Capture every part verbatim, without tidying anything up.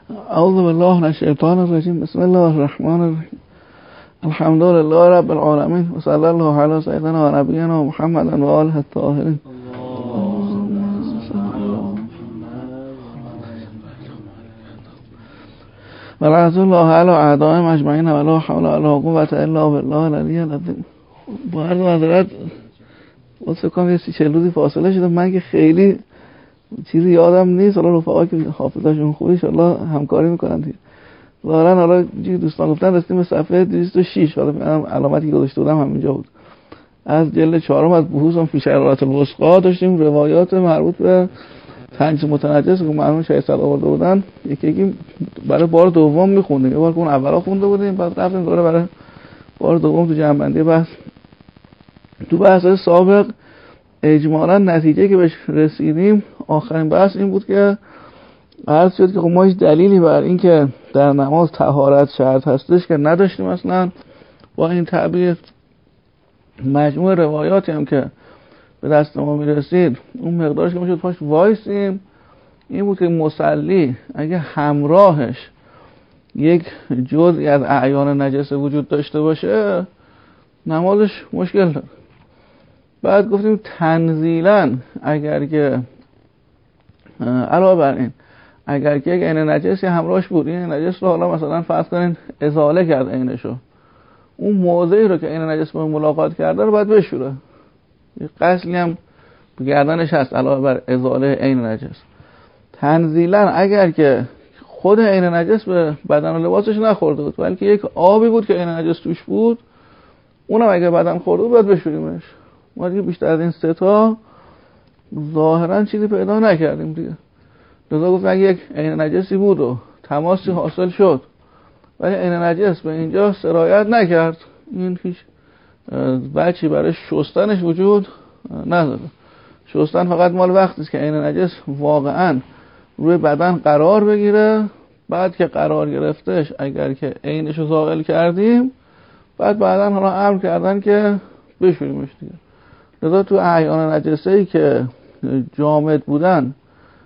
اعوذ بالله من الشیطان الرجیم. بسم الله الرحمن الرحیم. الحمد لله رب العالمین و صلی الله علی سیدنا و نبینا محمد و آله الطاهرین. و رضی الله علی اعدائهم اجمعین و لا حول ولا قوة الا بالله العلی العظیم. با عرض معذرت واسه کام یه سی چهل روزی فاصله شده. من که خیلی چیزی یادم نیست. حالا رفقا که حافظه‌شون خوبه ان شاء الله همکاری میکنن دیگه. ظاهرا حالا دوستان گفتن رسیدیم به صفحه دویست و شش. حالا من علامتی که گذاشته بودم همینجا بود. از جلد چهارم از بحوث فی شرارات الوثقا داشتیم روایات مربوط به تنجیس متنجس که معلوم شایسته آورده بودن. یکی یکی برای بار دوم میخوندیم. یه بار که اون اولا خونده بودیم، بعد رفتیم دوباره برای بار دوم تو جنبندی بحث. تو بحث سابق اجمالا نتیجه که بهش رسیدیم آخرین بحث این بود که عرض شد که خب ما هیچ دلیلی بر این که در نماز طهارت شرط هستش که نداشتیم. اصلا با این تعبیر مجموع روایاتی هم که به دست ما میرسید اون مقدارش که میشد پاش وایسیم این بود که مصلی اگه همراهش یک جزئی از اعیان نجسه وجود داشته باشه نمازش مشکل داره. بعد گفتیم تنزیلا اگر که علاوه بر این اگر که یک عین نجسی همراهش بود، این نجس رو حالا مثلا فرض کنین ازاله کرد عینشو، اون موضعی رو که عین نجس با ملاقات کرده رو باید بشوره. یه غسلی هم به گردنش هست علاوه بر ازاله عین نجس. تنزیلا اگر که خود عین نجس به بدن و لباسش نخورده بود بلکه یک آبی بود که عین نجس توش بود، اونم اگر بدن خورده بود باید بشوریمش. ما دیگه بیشتر از این سه تا ظاهرا چیزی پیدا نکردیم دیگه. لذا گفت اگه یک عین نجسی بود و تماسی حاصل شد ولی عین نجس به اینجا سرایت نکرد، این هیچ بچی برای شستنش وجود نداره. شستن فقط مال وقتی است که عین نجس واقعا روی بدن قرار بگیره. بعد که قرار گرفتش اگر که عینش رو زائل کردیم بعد بعدن حالا امر کردن که بشوریمش دیگه. لذا تو اعیان نجسه‌ای که جامد بودن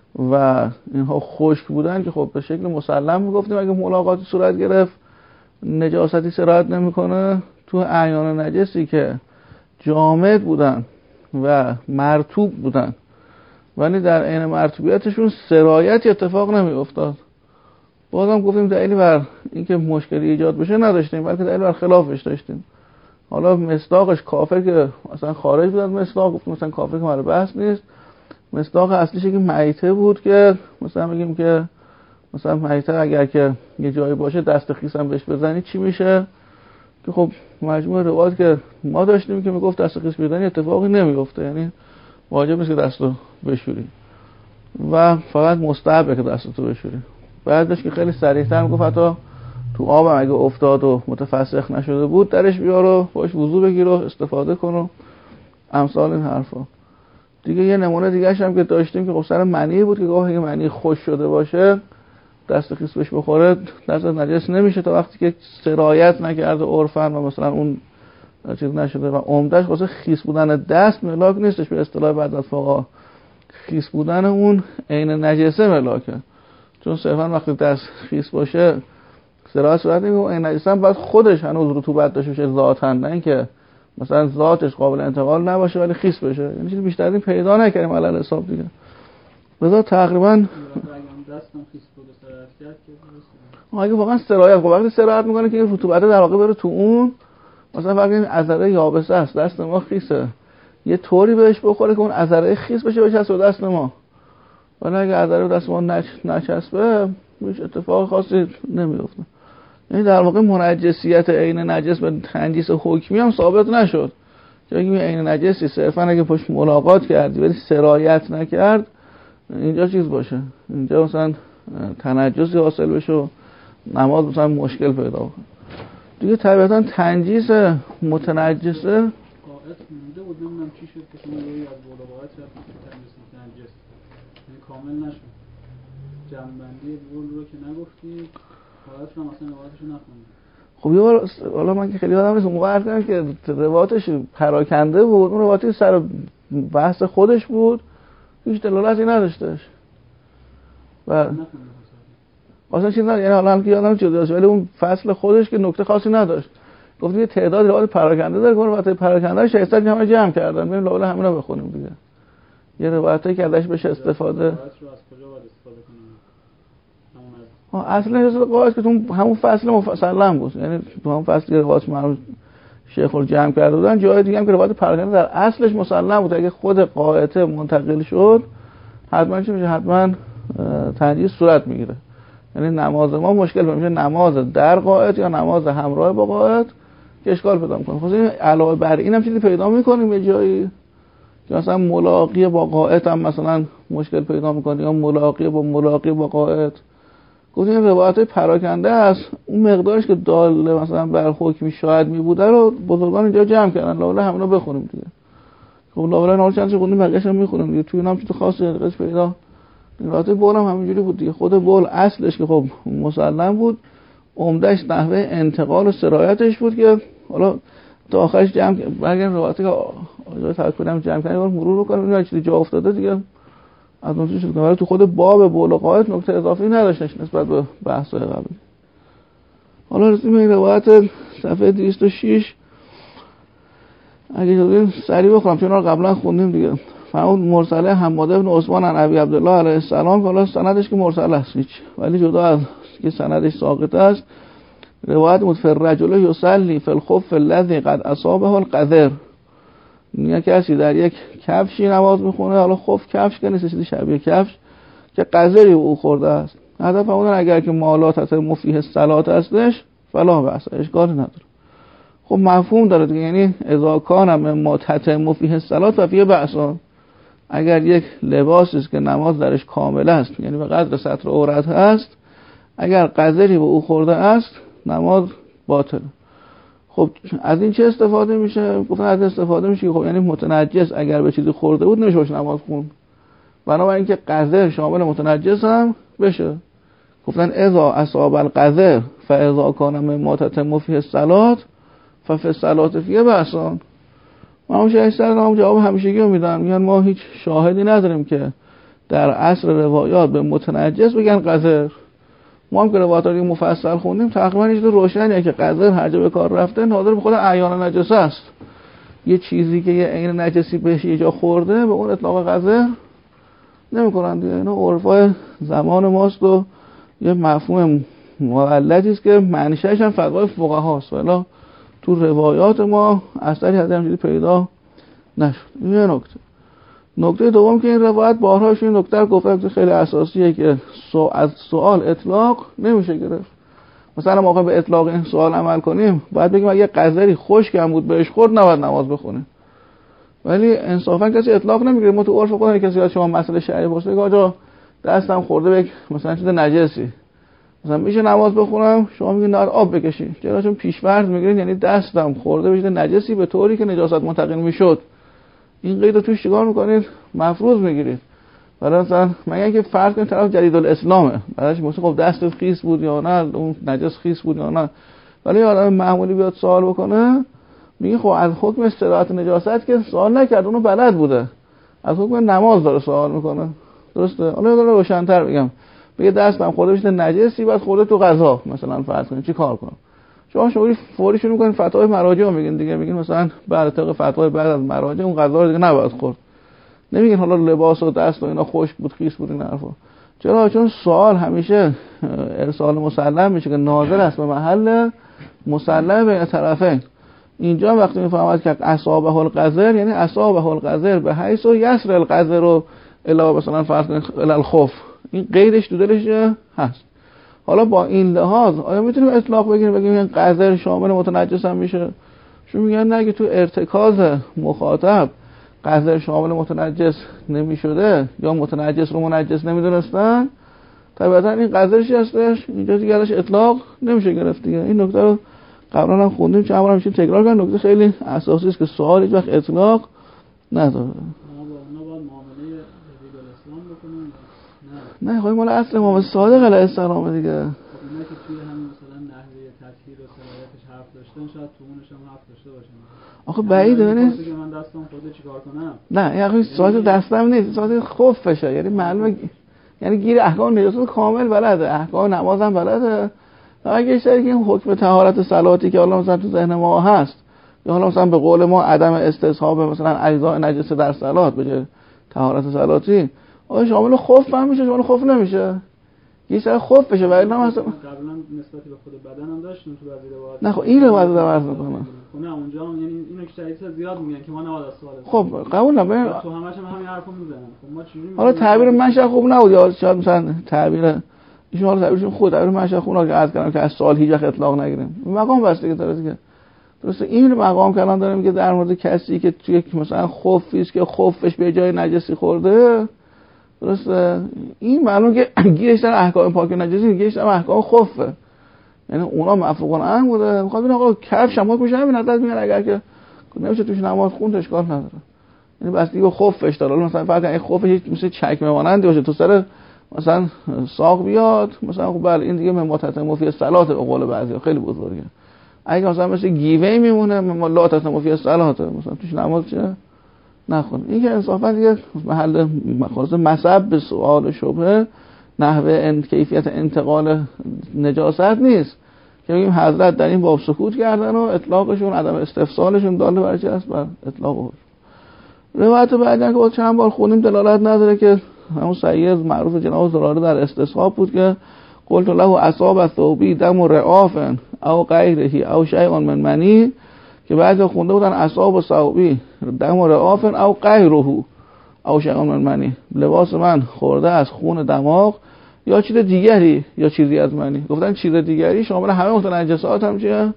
و اینها خشک بودن که خب به شکل مسلم میگفتیم اگه ملاقاتی صورت گرفت نجاستی سرایت نمیکنه. تو اعیان نجسی که جامد بودن و مرطوب بودن ولی در عین مرطوبیتشون سرایتی اتفاق نمیافتاد، بازم گفتیم دلیلی بر اینکه مشکلی ایجاد بشه نداشتیم بلکه دلیل بر خلافش داشتیم. حالا مصداقش کافر که مثلا خارج بود از مصداق، گفتیم مثلا کافر که مال بحث نیست. مصداق اصلیش که میته بود که مثلا میگیم که مثلا میته اگر که یه جایی باشه دست خیس هم بهش بزنی چی میشه، که خب مجموع روایات که ما داشتیم که میگفت دست خیس بزنی اتفاقی نمیفته، یعنی واجب نیست که دستو بشوری و فقط مستحبه که دستو بشوری. بعدش که خیلی سریعتر میگفت حتی تو آب هم اگه افتاد و متفسخ نشده بود درش بیار و باش وضو بگیر و استفاده کن و امثال این حرفا دیگه. یه نمونه دیگه هم که داشتیم که خب سر منی بود که گاه اگه منی خوش شده باشه دست خیس بهش بخوره دست نجس نمیشه تا وقتی که سرایت نکرده عرفاً و مثلا اون چیز نشده و عمدش واسه خیس بودن دست ملاک نیستش. به اصطلاح بعد از فقها خیس بودن اون عین نجسه ملاکه، چون صرفاً وقتی دست خیس باشه سرایت صورت نمیکنه. این نجس هم باید خودش هنوز رطوبت داشته باشه ذاتاً، نه اینکه مثلا ذاتش قابل انتقال نباشه ولی خیس بشه. یعنی چیز بیشتر از این پیدا نکردیم علل حساب دیگه. لذا تقریبا اگه واقعا سرایت خب وقتی سرایت میکنه که این رطوبت در واقع بره تو اون، مثلا فرض کنید عذره یابسه است دست ما خیسه، یه طوری بهش بخوره که اون عذره خیس بشه بچسبه دست ما، ولی اگه عذره دست ما نچ نچسبه هیچ اتفاق خاصی نمیفته. یعنی در واقع منجسیت عین نجس به تنجیس حکمی هم ثابت نشد. چون اگه عین نجسی صرفا اگه پشت ملاقات کردی ولی سرایت نکرد اینجا چیز باشه، اینجا مثلا تنجسی حاصل بشه و نماز مثلا مشکل پیدا کنه دیگه. طبیعتا تنجیس متنجسه قاعد مونده بود نمیدونم چی شد که شما روی از بالا قاعد شد تنجیس متنجس یعنی کامل نشد. جنبندی بول رو که نگفتی قاعد رو مثلا روایتشو نخوندی. خب یه بار حالا من که خیلی یادم نیست موقع عرض کردم که روایتش پراکنده بود، اون روایتی سر بحث خودش بود هیچ دلالتی نداشتش و اصلا چیز نه، یعنی حالا که یادم جداست، ولی اون فصل خودش که نکته خاصی نداشت. گفت یه تعداد روایت پراکنده داره، گفت روایت پراکنده ششصد همه جمع کردن، بریم لاول همینا بخونیم دیگه. یه روایتی که ازش بشه استفاده. ها اصلا از قواعد که تو همون فصل مفصل بود، یعنی تو همون فصل روایت معروف شیخ رو جمع کرده بودن، جای دیگه هم که روایت پراکنده در اصلش مسلم بود. اگه خود قاعده منتقل شد حتما چی میشه؟ حتما تنجیز صورت میگیره. یعنی نماز ما مشکل میشه نماز در قاعد یا نماز همراه با قاعد که اشکال پیدا میکنه. خب این علاوه بر اینم چیزی پیدا میکنیم یه جایی که مثلا ملاقی با قاعد هم مثلا مشکل پیدا میکنه، یا ملاقی با ملاقی با قاعد. گفتیم این روایت پراکنده است، اون مقدارش که داله مثلا بر حکمی شاید میبوده رو بزرگان اینجا جمع کردن، لاولا همونو بخونیم دیگه. خب لاولا نال چند تا خوندیم بقیه‌اش هم میخونیم دیگه. توی اینم چیز خاصی دقیقش پیدا. روایت بول هم همینجوری بود دیگه. خود بول اصلش که خب مسلم بود، عمدهش نحوه انتقال و سرایتش بود که حالا تا آخرش جمع برگردیم روایتی که آجای تکلیفم جمع کردیم مرور بکنیم اینا چیزی جا افتاده دیگه از اون چیز که تو خود باب بول و قاعد نکته اضافی نداشتش نسبت به بحث‌های قبلی. حالا رسیدیم به روایت صفحه دویست و شش. اگه شدیم سریع بخونم چون رو قبلا خوندیم دیگه. فرمود مرسله حماد بن عثمان عن ابی عبدالله علیه السلام، حالا سندش که مرسل است هیچ، ولی جدا از که سندش ساقط است روایت متفر رجل یصلی فی الخف الذی قد اصابه القذر، میگه کسی در یک کفشی نماز میخونه، حالا خف کفش که نیست چیزی شبیه کفش که قذری او خورده است. هدف اون اگر که مالات اثر مفیه الصلات هستش فلا بأس، اشکالی نداره. خب مفهوم داره دیگه، یعنی اذا کان مما تتم فیه الصلات و فیه بأس، اگر یک لباسی است که نماز درش کامل است، یعنی به قدر ستر عورت هست، اگر قذری به او خورده است نماز باطل. خب از این چه استفاده میشه؟ گفتن از استفاده میشه خب یعنی متنجس اگر به چیزی خورده بود نمیشه باشه نماز خوند، بنابراین که قذر شامل متنجس هم بشه. گفتن اذا اصاب القذر فاذا کان مما تتم فیه الصلات ففی الصلات فیه بأس. ما هم شایسته هم جواب همیشگی رو میدن، میگن ما هیچ شاهدی نداریم که در عصر روایات به متنجس بگن قذر. ما هم که روایات رو مفصل خوندیم تقریبا هیچ روشنیه که قذر هر جا به کار رفته ناظر به خود اعیان نجاسه است. یه چیزی که یه عین نجسی بهش یه جا خورده به اون اطلاق قذر نمی‌کنن دیگه. اینا عرفای زمان ماست و یه مفهوم مولدی است که منشأش هم فتوای فقهاست، ولی تو روایات ما اثری از همین پیدا نشد. این یه نکته. نکته دوم که این روایت بارهاش این نکته گفته خیلی اساسیه که از سوال اطلاق نمیشه گرفت. مثلا ما به اطلاق این سوال عمل کنیم باید بگیم اگه قذری خشک هم بود بهش خورد نباید نماز بخونه، ولی انصافا کسی اطلاق نمیگیره. ما تو عرف خودمون کسی از شما مسئله شرعی پرسه که آقا دستم خورده به مثلا چیز نجسی، مثلا میشه نماز بخونم؟ شما میگین نه آب بکشی، چرا؟ چون پیش‌فرض میگیرین یعنی دستم خورده به چیز نجسی به طوری که نجاست منتقل میشد. این قید رو توش چیکار میکنید؟ مفروض میگیرید. حالا مثلا مگه اینکه فرض کنید طرف جدید الاسلامه، بعدش مثلا خب دست خیس بود یا نه، اون نجس خیس بود یا نه، ولی آدم معمولی بیاد سوال بکنه میگه خب از حکم استراحت نجاست که سوال نکرد، اونو بلد بوده، از حکم نماز داره سوال میکنه. درسته؟ حالا داره روشن‌تر بگم، بگه دستم خورده بشه نجسی بعد خورده تو غذا مثلا فرض کنید چی کار کنم؟ شما شما فوری شروع می‌کنید فتاوی مراجع میگین دیگه، میگین مثلا بعد طبق فتاوی بعد از مراجع اون غذا رو دیگه نباید خورد. نمیگین حالا لباس و دست و اینا خشک بود خیس بود این حرفا. چرا؟ چون سوال همیشه ارسال مسلم میشه که ناظر است به محل مسلم بین طرفین. اینجا وقتی میفهمد که اصابه القذر یعنی اصابه القذر به حیث و یسر القذر رو الا مثلا فرض کنید الخوف، این قیدش تو دلش هست. حالا با این لحاظ آیا میتونیم اطلاق بگیریم بگیم این قذر شامل متنجس هم میشه؟ چون میگن نه، اگه تو ارتکاز مخاطب قذر شامل متنجس نمیشده یا متنجس رو منجس نمیدونستن طبعا این قذرشی هستش، اینجا دیگه ازش اطلاق نمیشه گرفت دیگه. این نکته رو قبلا هم خوندیم چند بار هم میشیم تکرار کردن، نکته خیلی اساسی است که سوال هیچ وقت اطلاق نداره. نه خواهی مال اصل امام صادق علیه السلام دیگه. اینا که توی همین مثلا نحوه تطهیر و صلاحیتش حرف داشتن شاید تو اونش هم حرف داشته باشن. آخه بعیده نیست که من دستم خورده چیکار کنم؟ نه یعنی سوال دستم نیست، سوال خفشه، یعنی معلومه یعنی گیر احکام نجاست کامل بلده، احکام نماز هم بلده. اگه شاید این حکم طهارت صلاتی که حالا مثلا تو ذهن ما هست، یا حالا مثلا به قول ما عدم استصحاب مثلا اجزاء نجس در صلات به طهارت صلاتی، آیا شامل خف هم میشه شامل خف نمیشه؟ یه سر خوف بشه ولی نه مثلا قبلا نسبتی به خود بدن هم داشتیم تو بعضی روایات. نه خب این روایت رو عرض میکنم. نه اونجا هم یعنی اینو که شریعت زیاد میگن که ما نباید از سوال. خب قبول نمیکنم. تو همش هم همین حرفو میزنن. خب ما چجوری حالا تعبیر منشأ خوب نبود یا شاید مثلا تعبیر ایشون حالا تعبیرشون خود تعبیر منشأ خوب نبود که عرض کردم که از سوال هیچ وقت اطلاق نگیریم. مقام بسته داره دیگه. درسته این مقام که الان داره میگه در مورد کسی که توی مثلا خوفی است که خوفش به جای نجسی خورده، درسته این معلوم که گیرش در احکام پاک و نجسی گیرش در احکام خفه، یعنی اونا مفقون ان بوده. میخواد ببین آقا کفش هم میشه همین عدد میگن اگر که نمیشه توش نماز خوند اشکال نداره، یعنی بس دیگه خفش داره. مثلا فرض کن این خفش مثل چکمه مانند باشه تو سر مثلا ساق بیاد مثلا، خب بله این دیگه مماتت مفی صلات به قول بعضیا خیلی بزرگه. اگه مثلا مثل گیوه میمونه ملاتت مفی صلات مثلا توش نماز چه نخون. این که انصافا دیگه محل خلاص مصب به سوال شبهه نحوه انت کیفیت انتقال نجاست نیست که بگیم حضرت در این باب سکوت کردن و اطلاقشون عدم استفسالشون داله بر چی است؟ بر اطلاق. روایت بعدی که با چند بار خونیم دلالت نداره که همون سید معروف جناب زراره در استصحاب بود که قلت له اصاب ثوبی دم رعاف او غیره او شیء من منی، که بعضی خونده بودن اصاب و ثوبی دم رعاف او غیره او شیء من منی، لباس من خورده از خون دماغ یا چیز دیگری یا چیزی از منی. گفتن چیز دیگری شامل همه متنجسات هم چیه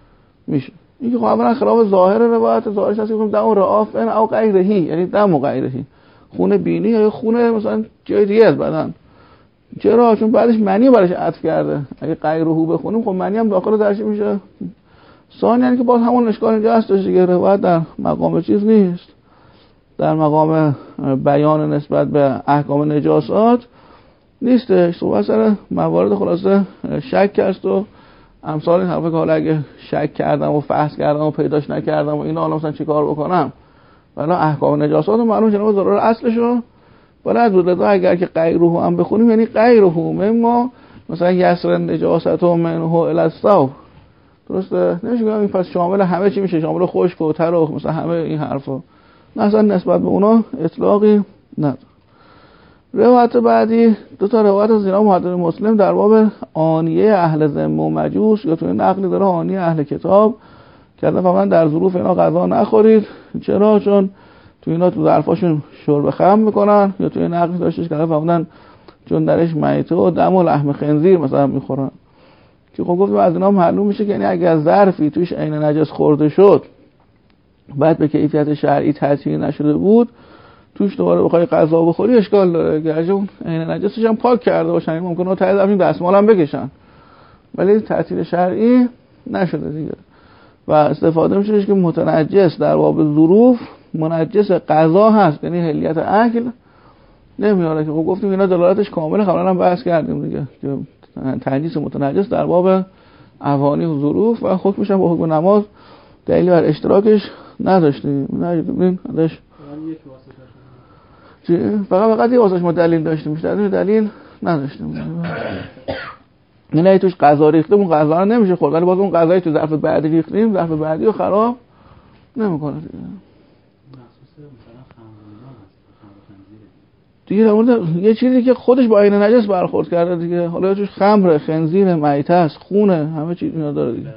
میشه. این که خب اولا خلاف ظاهر روایت، ظاهرش هست که دم رعاف او غیره، یعنی دم و غیره، خون بینی یا خون مثلا جای دیگه از بدن. چرا؟ چون بعدش منی برش عطف کرده. اگه غیره بخونیم خب منی هم داخل درش میشه. ثانیاً یعنی که باز همون اشکال اینجا هست دیگه، روایت در مقام چیز نیست، در مقام بیان نسبت به احکام نجاسات نیستش. صحبت سر موارد خلاصه شک است و امثال این حرفا که حالا اگه شک کردم و فحص کردم و پیداش نکردم و اینا حالا مثلا چیکار بکنم؟ والا احکام نجاسات معلوم جناب ضرر اصلشو بلد بود. لذا اگر که غیره هم بخونیم یعنی غیره مما مثلا یسر نجاست و منه الی الثوب، درسته؟ نمیشه بگم این پس شامل همه چی میشه، شامل خشک و تر و مثلا همه این حرفا، نه اصلا نسبت به اونا اطلاقی نداره. روایت بعدی دو تا روایت از جناب محمد مسلم در باب آنیه اهل ذم و مجوس، یا توی نقلی داره آنیه اهل کتاب که فقط در ظروف اینا غذا نخورید. چرا؟ چون تو اینا تو ظرفاشون شرب خمر میکنن، یا توی نقلی داشتش که فقط چون درش میته و دم و لحم خنزیر مثلا میخورن، که خب گفتم از اینا معلوم میشه که یعنی اگر ظرفی توش عین نجس خورده شد بعد به کیفیت شرعی تاثیر نشده بود توش دوباره بخوای غذا بخوری اشکال داره، گرچه اون عین نجسش هم پاک کرده باشن، این ممکنه تا از این دستمال هم بکشن ولی تاثیر شرعی نشده دیگه. و استفاده میشه که متنجس در باب ظروف منجس غذا هست، یعنی حلیت اکل نمیاره، که خب گفتیم اینا دلالتش کامله، قبلا هم بحث کردیم دیگه که تنجیس متنجس در باب اوانی و ظروف و حکمش هم با حکم نماز دلیلی بر اشتراکش نداشتیم. نداشتیم ازش فقط فقط یه واسش ما دلیل داشتیم، بیشتر دلیل نداشتیم. یعنی توش غذا ریخته اون غذا رو نمیشه خورد، ولی باز اون غذایی تو ظرف بعدی ریختیم ظرف بعدی رو خراب نمیکنه دیگه. دیگه در مورد یه چیزی که خودش با عین نجس برخورد کرده دیگه، حالا توش خمر، خنزیر، میته است، خونه، همه چیز اینا داره دیگه.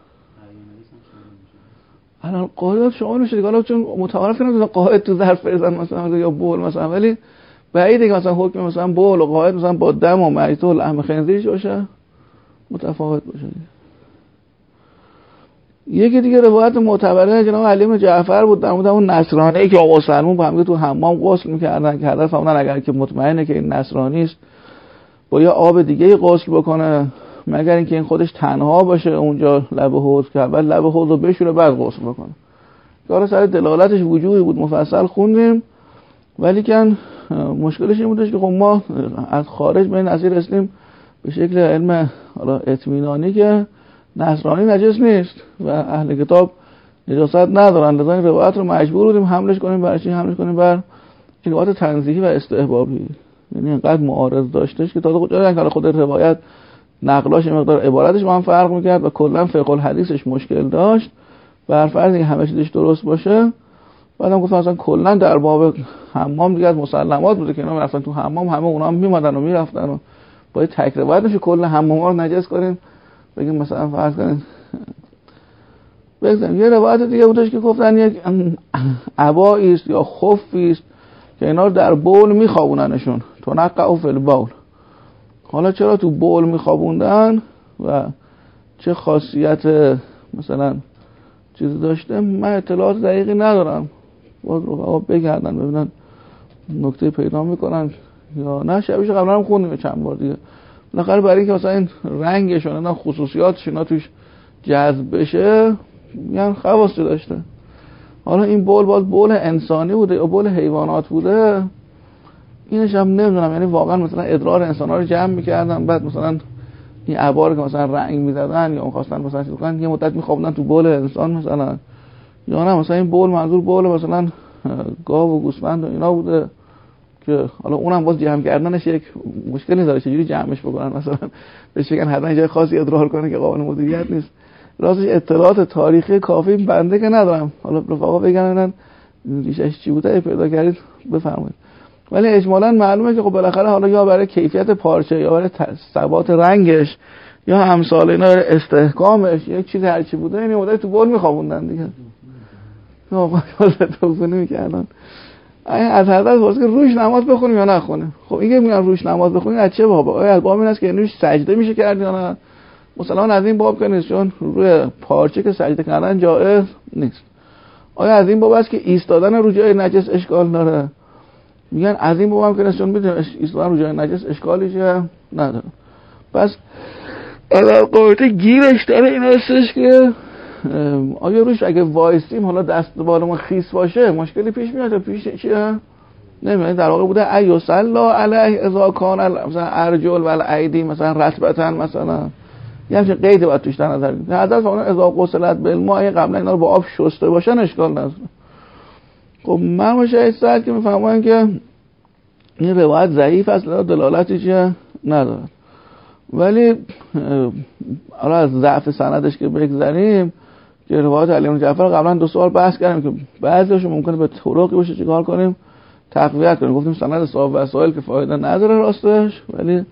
الان قاعدات شما میشه دیگه، حالا چون متعارف کنم قاعد تو ظرف بزن مثلا یا بول مثلا، ولی بعیده که مثلا حکم مثلا بول و قاعد مثلا با دم و میته و لحم خنزیرش باشه متفاوت باشه دیگه. یکی دیگه روایت معتبره جناب علی بن جعفر بود در مورد اون نصرانی که آقا سلمون با هم تو حمام غسل می‌کردن که حضرت فرمودن اگر که مطمئنه که این نصرانی است با یه آب دیگه غسل بکنه مگر اینکه این خودش تنها باشه اونجا لب حوض که اول لب حوض رو بشوره بعد غسل بکنه. کار سر دلالتش وجوهی بود مفصل خوندیم، ولی کن مشکلش این بودش که خب ما از خارج به این نظیر رسیدیم به شکل علم حالا اطمینانی که نصرانی نجس نیست و اهل کتاب نجاست ندارن، لذا این روایت رو مجبور بودیم حملش کنیم بر چی؟ حملش کنیم بر روایت تنزیهی و استحبابی. یعنی اینقدر معارض داشتش که تا خود خود روایت نقلاش مقدار عبارتش با هم فرق میکرد و کلا فقه الحدیثش مشکل داشت. بر فرض اینکه همه چیزش درست باشه، بعدم گفتم اصلا کلا در باب حمام دیگه از مسلمات بوده که اینا اصلا تو حمام همه اونا هم میمدن و میرفتن و با تک روایت نشه کل حماما رو نجس کنیم. بگیم مثلا فرض کنیم بگذاریم یه روایت دیگه بودش که گفتن یک عبایی است یا خفی است که اینا رو در بول میخوابوننشون، تنقع فی البول. حالا چرا تو بول میخوابوندن و چه خاصیت مثلا چیزی داشته، من اطلاعات دقیقی ندارم. باز رو بگردن ببینن نکته پیدا میکنن یا نه. شبیش قبلا هم خوندیم چند بار دیگه. بالاخره برای اینکه مثلا این رنگش و خصوصیاتش اینا توش جذب بشه میگن خواصی داشته. حالا این بول باز بول انسانی بوده یا بول حیوانات بوده، اینش هم نمیدونم. یعنی واقعا مثلا ادرار انسان‌ها رو جمع می‌کردن، بعد مثلا این عبار که مثلا رنگ می‌زدن یا خواستن مثلا چیز کنن یه مدت می‌خوابوندن تو بول انسان مثلا، یا نه مثلا این بول منظور بول مثلا گاو و گوسفند و اینا بوده که حالا اونم باز جمع کردنش یک مشکلی داره، چجوری جمعش بکنن، مثلا بهش بگن حتما جای خاصی ادرار کنه که قابل مدیریت نیست. راستش اطلاعات تاریخی کافی بنده که ندارم. حالا رفقا بگن ریشش چی بوده پیدا کردید بفرمایید. ولی اجمالاً معلومه که خب بالاخره حالا یا برای کیفیت پارچه یا برای ثبات رنگش یا امثال اینا برای استحکامش یک چیز هر چی بوده این مدت تو بول میخوابوندن دیگه. نه واسه توفونی میکردن. از حضرت واسه که روش نماز بخونیم یا نخونیم. خب اینکه میگن روش نماز بخونیم از چه باب؟ آیا از باب این است که روش سجده میشه کرد یا نه؟ مثلا از این باب که نیست، چون روی پارچه که سجده کردن جایز نیست. آیا از این باب است که ایستادن رو جای نجس اشکال داره؟ میگن از این باب هم که نیست، چون میدونیم ایستادن رو جای نجس اشکالی چه نداره. پس اگر قاعده گیرش داره این هستش که آیا روش اگه وایسیم حالا دست بالمون خیس باشه مشکلی پیش میاد؟ پیش چیه؟ نمیدونم. در واقع بوده ایو صلا علیه اذا کان مثلا ارجل و الایدی مثلا رطبتا مثلا یه همچین قیدی باید توش در نظر بگیریم. حضرت فرمودن اذا غسلت بالماء قبلا اینا رو با آب شسته باشن اشکال نداره. خب من مشاهد ساعت که میفهمم که این روایت ضعیف است، دلالتی چیه نداره. ولی حالا از ضعف سندش که بگذریم که روایت علی بن جعفر قبلا دو سوال بحث کردیم که بعضیش ممکنه به طرقی باشه چیکار کنیم تقویت کنیم. گفتیم سند صاحب وسائل که فایده نداره راستش، ولی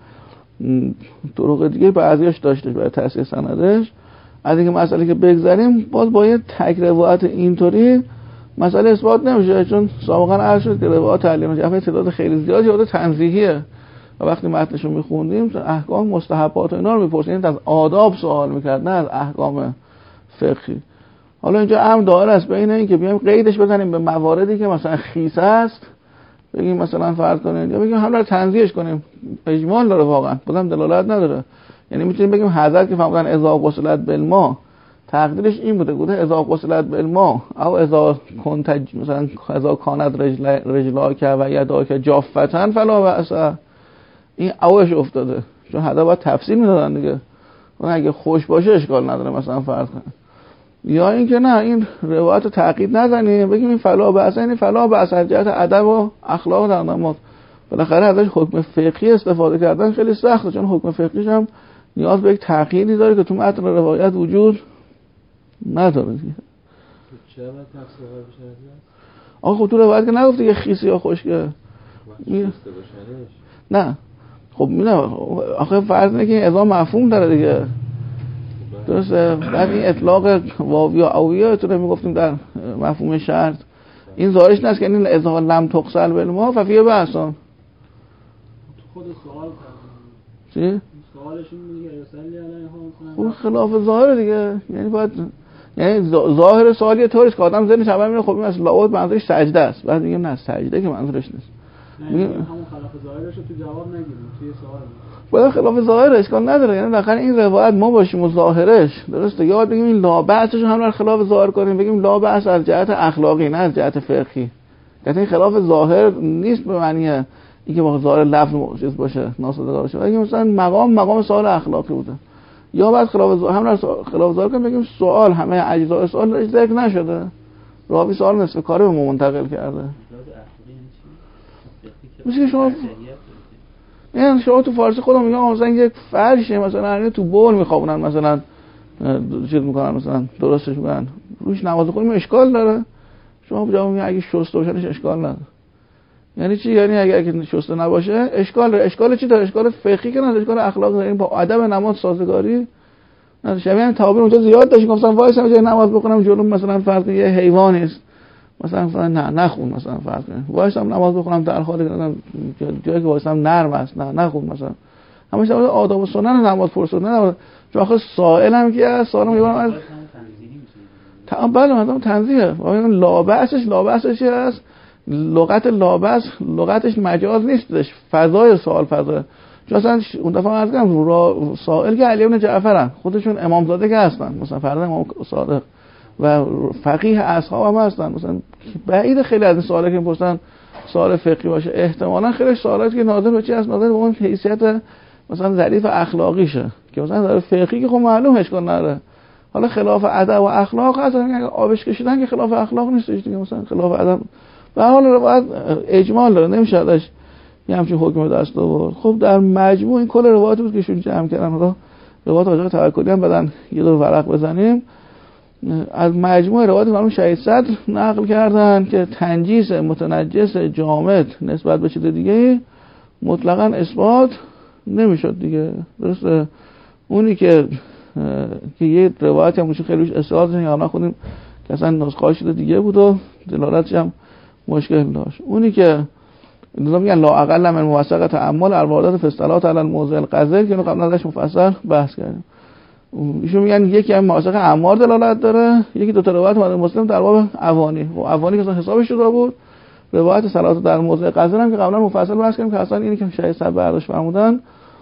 طرق دیگه بعضیش داشته برای تصحیح سندش. از اینکه مسئله که بگذریم باز با یه تک روایت اینطوری مسئله اثبات نمیشه، چون سابقا عرض شد که روایت علی بن جعفر تعداد خیلی زیادی بوده تنزیهیه و وقتی متنشو میخوندیم احکام مستحبات و اینا رو میپرسیدیم، از آداب سوال میکرد نه از احکام فقهی. حالا اینجا هم دائره است بین این که بیایم قیدش بزنیم به مواردی که مثلا خیس است، بگیم مثلا فرض کنیم یا بگیم همون رو تنزیهش کنیم، اجمال داره واقعا بازم دلالت نداره. یعنی میتونیم بگیم حضرت که فرمودن اذا غسلت بالماء تقدیرش این بوده بوده اذا غسلت بالماء او اذا كنت مثلا اذا كانت رجل رجلاک و یداک جافتن فلا بأس، این اوش افتاده چون حدا باید تفسیر میدادن دیگه. اون اگه خوش باشه اشکال نداره مثلا فرض کنیم. یا اینکه نه این روایت رو تعقیب نزنیم بگیم این فلا بأس، این فلا بأس از جهت ادب و اخلاق در نماز. بالاخره ازش حکم فقهی استفاده کردن خیلی سخته، چون حکم فقهیش هم نیاز به یک تحقیقی داره که تو متن روایت وجود نداره دیگه. چرا تفسیر بشه؟ آخه خب تو روایت که نگفته که خیسی یا خشکه. نه خب نه آخه فرض اینه که اذا مفهوم داره دیگه. درسته. بعد این اطلاق واوی یا اویه تو نمیگفتیم در مفهوم شرط این ظاهرش نیست که این اذا لم تغسل بالماء ففیه بحثان. خود سوال کردن چی؟ سوالش این میگه یصلی علیها خب خلاف ظاهر دیگه. یعنی باید یعنی ظاهر سوال یه طوریه که آدم ذهنش اول میره خب این اصل لابد منظورش سجده است، بعد میگیم نه سجده که منظورش نیست. نه همون خلاف ظاهرش رو تو جواب نگیریم توی سوال باید خلاف ظاهر اشکال نداره. یعنی بالاخره این روایت ما باشیم و ظاهرش درسته، یا بگیم این لا بأسش هم بر خلاف ظاهر کنیم بگیم لا بأس از جهت اخلاقی نه از جهت فقهی. یعنی این خلاف ظاهر نیست به معنی اینکه با ظاهر لفظ معجز باشه ناسازگار باشه، ولی مثلا مقام مقام سوال اخلاقی بوده. یا بعد خلاف ظاهر هم خلاف ظاهر کنیم بگیم سوال همه اجزای سوال ذکر نشده، راوی سوال نصف کاره به ما منتقل کرده. میشه شما یعنی شما تو فارسی خودم میگم مثلا یک فرشه مثلا تو بول میخوابونن مثلا چیز میکنن مثلا درستش میکنن روش نماز بخونیم اشکال داره؟ شما جواب میگه اگه شسته باشنش اشکال نداره. یعنی چی؟ یعنی اگه اگه شسته نباشه اشکال داره. اشکال چی داره؟ اشکال فقهی که نداره، اشکال اخلاقی داره. این با ادب نماز سازگاری نداره. شبیه تعابیر اونجا زیاد داشت گفتن وایسم جای نماز بخونم جلو مثلا فرض یه حیوانی است مثلا مثلا نه نخون مثلا فرض کنید وایسم نماز بخونم در حالی که جایی که وایسم نرم است نه نخون مثلا همش آداب و سنت نماز پرسید نه چون آخه سائلم که است سوالم میگم از تمام بله مردم تنزیه لابسش لابسش چی است لغت لابس لغتش مجاز نیستش فضای سوال فضا چون اصلا اون دفعه از گفتم سائل که علی بن جعفرن خودشون امامزاده که هستن مثلا فرض امام صادق و فقیه اصحاب هم هستن مثلا بعید خیلی از این سوالا که میپرسن سوال فقهی باشه احتمالاً خیلی سوالاتی که ناظر به چی است ناظر به اون حیثیت مثلا ظریف اخلاقیشه که مثلا در فقهی که خب معلوم اشکال نداره حالا خلاف ادب و اخلاق هست اگه آبش کشیدن که خلاف اخلاق نیستش دیگه مثلا خلاف ادب به حال روایت اجمال داره نمیشه ازش یه همچین حکم دست آورد. خب در مجموع این کل روایاتی بود که شون جمع کردن حالا روایت آقای توکلی هم بدن یه دور ورق بزنیم از مجموع روایات مرحوم شهید صدر نقل کردن که تنجیس متنجس جامد نسبت به چیز دیگه مطلقاً اثبات نمیشد دیگه درسته اونی که که یه روایتی هم میشه خیلی روش استدلال یا نه خودیم که اصلا نسخه شده دیگه بود و دلالتش هم مشکل داشت اونی که نظام میگن لا اقل من موثقه تعامل الواردات فی الصلاه علی الموضع القذر که قبلا ازش مفصل بحث کردیم ایشون میگن یکی هم موثق اعمار دلالت داره یکی دو تا روایت اومده مسلم در باب اوانی و اوانی که اصلا حسابش شده بود روایت صلات در موضع قذر هم که قبلا مفصل بحث کردیم که اصلا اینی که شهید صاحب برداشت فرمودن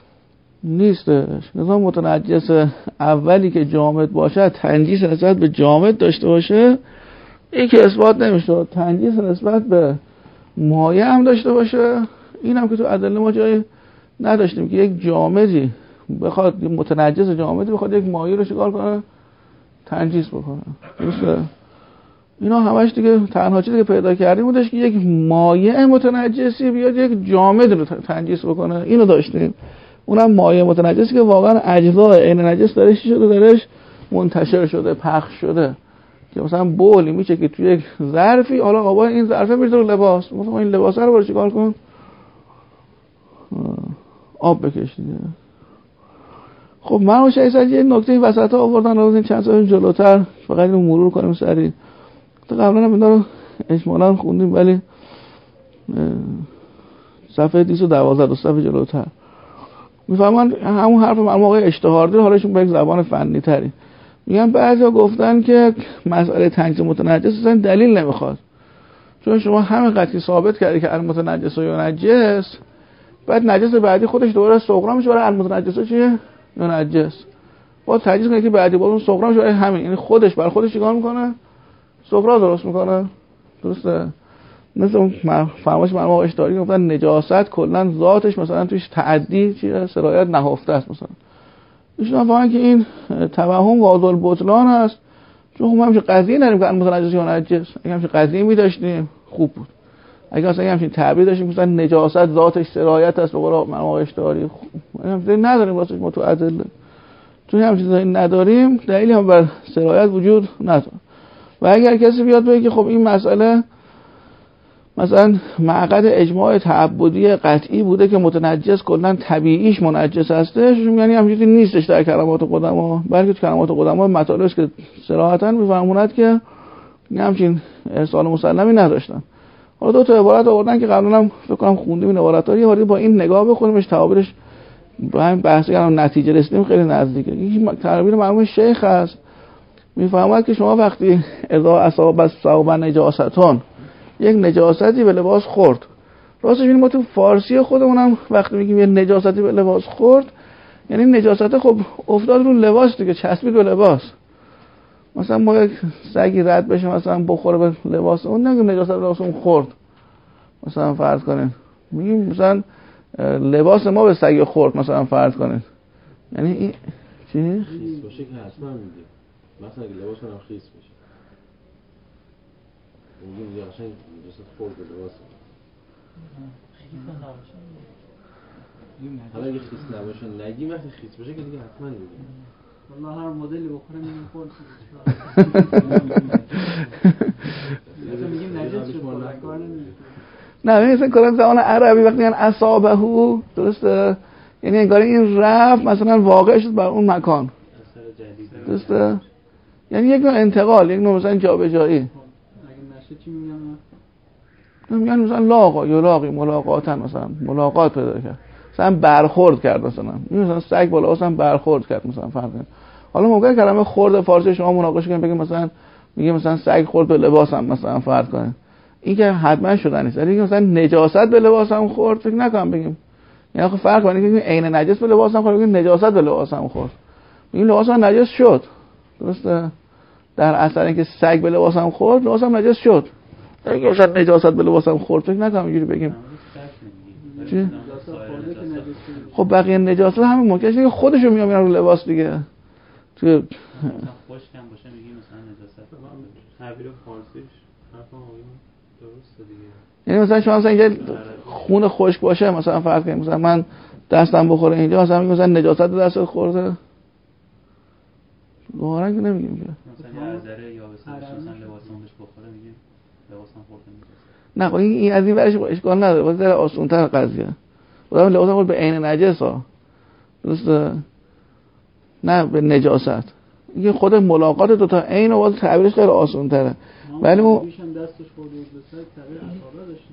نیستش نظام متنجس اولی که جامد باشه تنجیس نسبت به جامد داشته باشه این که اثبات نمیشه تنجیس نسبت به مایع هم داشته باشه این هم که تو ادله ما جای نداشتیم که یک جامدی بخواد متنجس جامدی بخواد یک مایع رو چیکار کنه تنجیس بکنه درسته اینا همش دیگه تنها چیزی که پیدا کردیم بودش که یک مایع متنجسی بیاد یک جامد رو تنجیس بکنه اینو داشتیم اونم مایع متنجسی که واقعا اجزای عین نجس درش شده درش منتشر شده پخش شده که مثلا بولی میشه که توی یک ظرفی حالا آبا این ظرفه میره تو لباس مثلا این لباس رو برای چیکار کن آب بکش دیگه خب من و شایسته یه نکته وسط ها آوردن رو این چند سال جلوتر فقط اینو مرور کنیم سریع تا قبلا هم اینا رو اجمالاً خوندیم ولی صفحه دویست و دوازده دو صفحه جلوتر میفهمن همون حرف مرحوم آقای اشتهاردی حالا ایشون به یک زبان فنی تری میگن بعضیا گفتن که مسئله تنجیس متنجس اصلا دلیل نمیخواد چون شما همین قضیه ثابت کردی که المتنجس و ینجس بعد نجس بعدی خودش دوباره صغرا میشه برای المتنجس چیه ینجس با تنجیس کنه که بعدی باز اون صغرا میشه همین یعنی خودش برای خودش چیکار میکنه صغرا درست میکنه درسته مثل اون فرمایش مرحوم آقای اشتهاردی گفتن نجاست کلا ذاتش مثلا توش تعدی چیه سرایت نهفته است مثلا ایشون فهمن که این توهم واضح البطلان است چون ما همچین قضیه نداریم که المتنجس یا نجس اگه همچین قضیه می خوب بود اگه اصلا همچین تعبیر داشتیم مثلا نجاست ذاتش سرایت است به قول مرحوم آقای اشتهاردی همین نداریم واسه ما تو ادله چون همچین چیزایی نداریم دلیلی هم بر سرایت وجود نداره و اگر کسی بیاد بگه که خب این مسئله مثلا معقد اجماع تعبدی قطعی بوده که متنجس کلا طبیعیش منجس هستش یعنی همچیزی نیستش در کلمات قدما بلکه تو کلمات قدما مطالبی است که صراحتا میفرمونند که همچین ارسال مسلمی نداشتن حالا دو تا عبارت آوردن که قبلا هم فکر کنم خوندیم این عبارت‌ها رو یه با این نگاه بخونیمش تعابیرش با همین بحث کردم نتیجه رسیدیم خیلی نزدیکه این تعبیر مرحوم شیخ است میفرماید که شما وقتی اذا اصاب الثوب نجاستون یک نجاستی به لباس خورد راستش این ما تو فارسی خودمونم وقتی میگیم یه نجاستی به لباس خورد یعنی نجاست خب افتاد رو لباس دیگه چسبید به لباس مثلا ما یک سگی رد بشه مثلا بخوره به لباس اون نمیگیم نجاست به لباس اون خورد مثلا فرض کنین میگیم مثلا لباس ما به سگ خورد مثلا فرض کنین یعنی این چی؟ خیس باشه که حتما میگیم مثلا اگه لباس منم خیس بشه میگیم یه قشنگ نجاست خورد به لباس حالا اگه خیس نباشه نگیم، وقتی خیس باشه که دیگه حتما میگیم. والله هر مدلی بخوره میگیم خورد میگیم نجس شد کار نمیکنه. نه مثلا کلا زبان عربی وقتی میگن اصابهو، درسته؟ یعنی انگار این رفت مثلا واقع شد بر اون مکان، درسته؟ یعنی یک نوع انتقال، یک نوع مثلا جابجایی. اگه نشه چی میگن؟ میگن مثلا لاقا یلاقی ملاقاتن، مثلا ملاقات پیدا کرد، مثلا برخورد کرد، مثلا مثلا سگ بالا مثلا برخورد کرد، مثلا فرض کن. حالا ممکنه کلمه خورد فارسی شما مناقشه کنید بگید مثلا میگه مثلا سگ خورد به لباسم، مثلا فرض کنید، این که حتما شدن نیست. ولی مثلا نجاست به لباسم خورد فکر نکنم بگیم. یعنی خب فرق کنه که عین نجس به لباسم خورد بگیم نجاست به لباسم خورد، میگیم لباسم نجس شد، درسته؟ در اثر اینکه سگ به لباسم خورد لباسم نجس شد. اگه مثلا نجاست به لباسم خورد فکر نکنم اینجوری بگیم. چی؟ خب بقیه نجاست همین ممکنه که خودشون میام میرن رو لباس دیگه. تو مثلا خشکم باشه میگیم مثلا نجاست. تعبیر فارسیش حرف آقایون درسته دیگه. یعنی مثلا شما مثلا اینجا خون خشک باشه، مثلا فرض کنید مثلا من دستم بخوره اینجا، مثلا میگم مثلا نجاست دست خورده، ظاهرا که نمیگیم که مثلا یه ذره یا مثلا لباسم بهش بخوره میگیم لباسم خورده نجاست. نه خب این از این ورش اشکال نداره، ولی ذره آسان‌تر قضیه. خدا لباسم خورد به عین نجس ها، درسته؟ نه به نجاست. این خود ملاقات دو تا عین و تعبیرش خیلی آسان‌تره. ولی اون میشن دستش خورده بود به سر تعبیر اصابه داشتیم.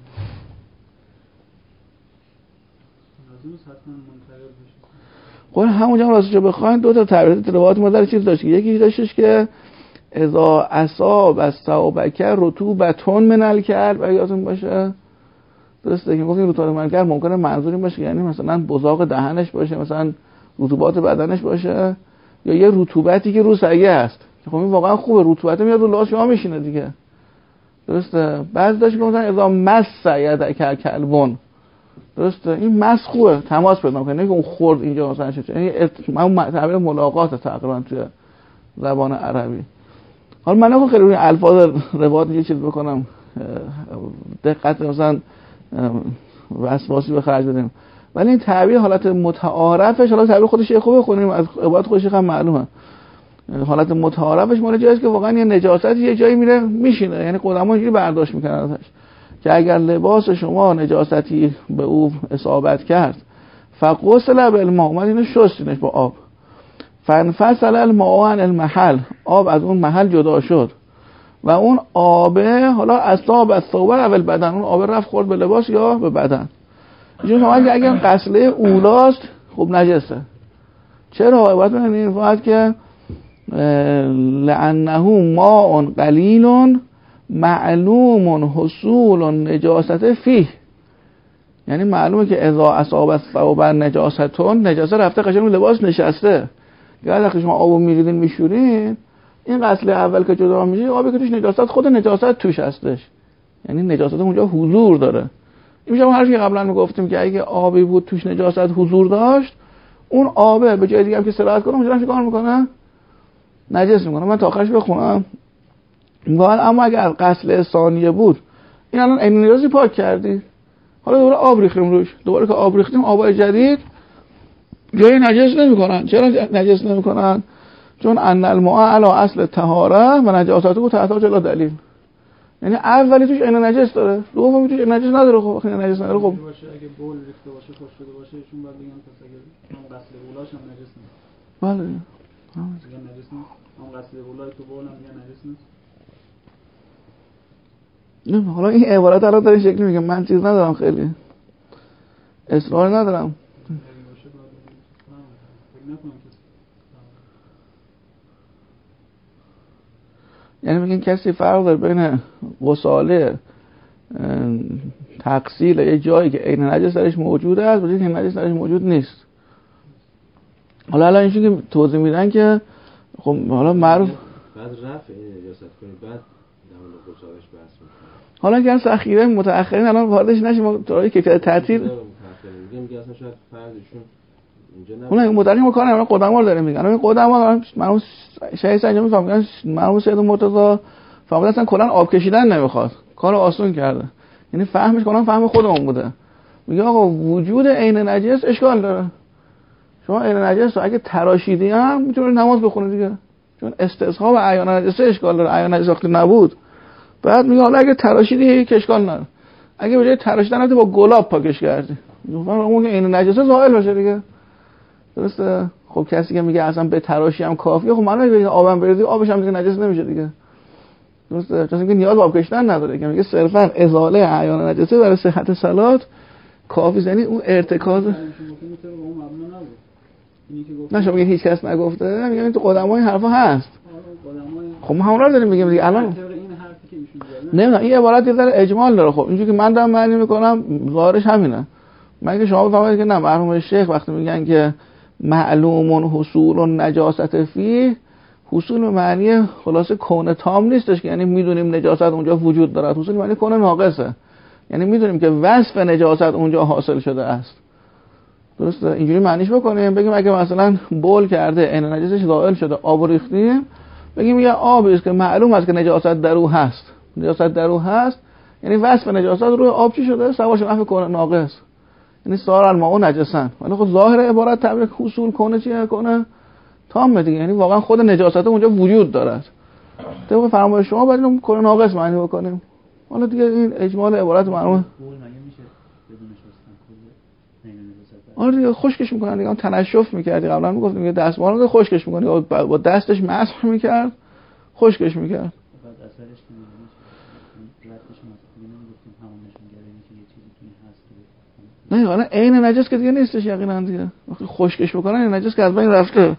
لازم حتما منتقل بشه. خب همونجا راستش رو بخواید دو تا تعبیر روایت ما در چیز داشت. یکی داشتش که اذا اصاب الثوبک رطوبتون من الکلب، اگه یادتون باشه، درسته که گفتیم رطوبت من الکلب ممکنه منظور این باشه یعنی مثلا بزاق دهنش باشه، مثلا رطوبات بدنش باشه، یا یه رطوبتی که رو سگه هست. خب این واقعا خوبه، رطوبت میاد رو لباس شما میشینه دیگه، درسته؟ بعضی داشت گفتن اذا مس یدک کلبون، درسته؟ این مس خوبه، تماس پیدا کنه که اون خورد اینجا مثلا چه، یعنی من تعبیر ملاقات تقریبا توی زبان عربی. حالا من نمیخوام خیلی روی الفاظ روایت یه چیز بکنم، دقت مثلا وسواسی به خرج بدیم، ولی این تعبیر حالت متعارفش، حالا تعبیر خودش یه خوبه خونیم از عبارت خودش هم معلومه، حالت متعارفش مال جاییه که واقعا یه نجاستی یه جایی میره میشینه، یعنی قدما اینجوری برداشت میکنن ازش که اگر لباس شما نجاستی به او اصابت کرد فغسل بالماء، اومد اینو شستینش با آب، فانفصل الماء عن المحل، آب از اون محل جدا شد و اون آبه حالا اصاب الثوب اول بدن، اون آبه رفت خورد به لباس یا به بدن. اینجوری شما اگه اگر غسله اولاست خب نجسه. چرا؟ باید ببینید فقط که لانه ماء قلیل معلوم حصول نجاست فیه، یعنی معلومه که اذا اصاب الثوب نجاستون، نجاسه رفته قشنگ لباس نشسته. اگر وقتی شما آبو میریدین میشورین، این غسل اول که جدا میشه آبی که توش نجاست خود نجاست توش هستش، یعنی نجاست اونجا حضور داره. این میشه حرفی که قبلا میگفتیم که اگه آبی بود توش نجاست حضور داشت، اون آبه به جای دیگه هم که سرایت کنه اونجا چیکار میکنه؟ نجس میکنه. من تا آخرش بخونم میگه اما اگر غسل ثانیه بود، این الان عین نیازی پاک کردی، حالا دوباره آب ریختیم روش، دوباره که آب ریختیم آبای جدید جای نجس نمیکنن. چرا نجس نمیکنن؟ چون ان الماء علی اصل طهاره و نجاسته تحتاج الی دلیل، یعنی اولی توش عین نجس داره، دومی توش نجس نداره. خب خیلی نجس نداره. خب باشه اگه بول ریخته باشه خوش شده باشه چون بعد بگم پس اگه اون غسل اولاش هم نجس نیست. بله میگن نجس نیست، اون غسل اولای تو بول هم میگن نجس نیست. نه حالا این عبارت الان در این شکلی میگم، من چیز ندارم، خیلی اصرار ندارم. یعنی میگن کسی فرق داره بین غساله تغسیل یه جایی که عین نجس درش موجود است و جایی که نجس درش موجود نیست. حالا الان اینجوری که توضیح میدن که خب حالا معروف بعد رفع این نجاست کنید بعد نمونه غسالش بحث میکنه. حالا که از اخیره متأخرین الان واردش نشیم تو کیفیت تعطیل میگم میگه اصلا شاید فرضشون اینجا اون مدرک ما کار نمیکنه، قدما رو داره میگن. این قدما من شاید انجام میفهمن، مرحوم سید مرتضی فهمیدن اصلا کلا آب کشیدن نمیخواد، کارو آسون کرده، یعنی فهمش کلا فهم خودمون بوده. میگه آقا وجود عین نجس اشکال داره. شما عین نجس رو اگه تراشیدی هم میتونی نماز بخونی دیگه، چون استصحاب عیان نجس اشکال داره. عیان نجس وقتی نبود، بعد میگه حالا اگه تراشیدی که اشکال نداره. اگه به جای تراشیدن با گلاب پاکش کردی، اون که عین نجس زائل باشه دیگه. درسته؟ خب کسی که میگه اصلا به تراشی هم کافیه، خب معنی میگه آبم بریزی آبش هم دیگه نجس نمیشه دیگه. درسته؟ چون اینکه نیاز به آب کشیدن نداره، که میگه صرفا ازاله عیان نجسه برای صحت صلات کافی. یعنی اون ارتکاز نشه میگه هیچ کس نگفته، میگه این تو قدمای این حرفا هست. خب ما همون رو داریم میگیم دیگه. الان نمیدونم این عبارت یه ذره اجمال داره. خب اینجوری که من دارم معنی میکنم ظاهرش همینه. مگه شما بفهمید که نه، مرحوم شیخ وقتی میگن که معلوم حصول نجاست فی، حصول معنی خلاصه کون تام نیستش که یعنی میدونیم نجاست اونجا وجود داره. حصول معنی کون ناقصه، یعنی میدونیم که وصف نجاست اونجا حاصل شده است. درسته؟ اینجوری معنیش بکنیم، بگیم اگه مثلا بول کرده عین نجاسش زائل شده، آب ریختیم، بگیم یه آبی است که معلوم است که نجاست در او هست. نجاست در او هست یعنی وصف نجاست روی آب چی شده؟ سواش نفع کون ناقص، یعنی صار الماء نجسا. ولی خب ظاهر عبارت تعبیر حصول کنه چیه؟ کنه تام دیگه، یعنی واقعا خود نجاست اونجا وجود دارد. طبق فرمایش شما باید اون کون ناقص معنی بکنیم. حالا دیگه این اجمال عبارت معلومه. آره دیگه خشکش میکنن دیگه. اون تنشف میکردی قبلا میگفتیم یه دستمال رو خشکش میکنی، با دستش مسح میکرد خشکش میکرد. بعد اثرش نمیشه ردش مثلا نمیگفتیم همون نشونگره اینه که یه چیزی توی هست. نه حالا عین نجس که دیگه نیستش یقینا دیگه. وقتی خشکش میکنن این نجس که از بین رفته.